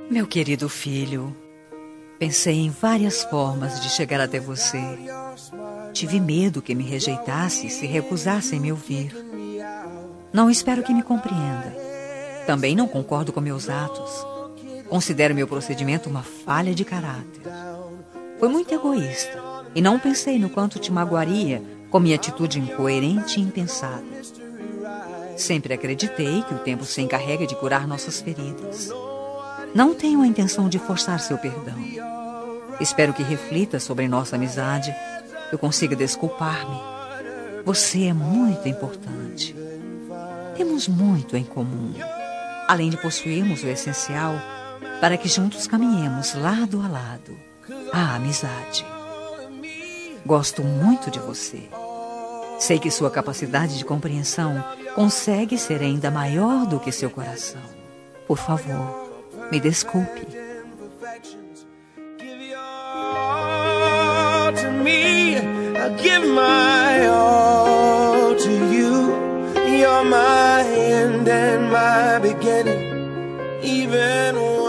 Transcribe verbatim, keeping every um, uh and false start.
Meu querido filho, pensei em várias formas de chegar até você. Tive medo que me rejeitasse e se recusasse em me ouvir. Não espero que me compreenda. Também não concordo com meus atos. Considero meu procedimento uma falha de caráter. Foi muito egoísta e não pensei no quanto te magoaria com minha atitude incoerente e impensada. Sempre acreditei que o tempo se encarrega de curar nossas feridas. Não tenho a intenção de forçar seu perdão. Espero que reflita sobre nossa amizade, eu consiga desculpar-me. Você é muito importante. Temos muito em comum, além de possuirmos o essencial para que juntos caminhemos lado a lado, a amizade. Gosto muito de você. Sei que sua capacidade de compreensão consegue ser ainda maior do que seu coração. Por favor, me desculpe. Give my all to you. You're my end and my beginning, even when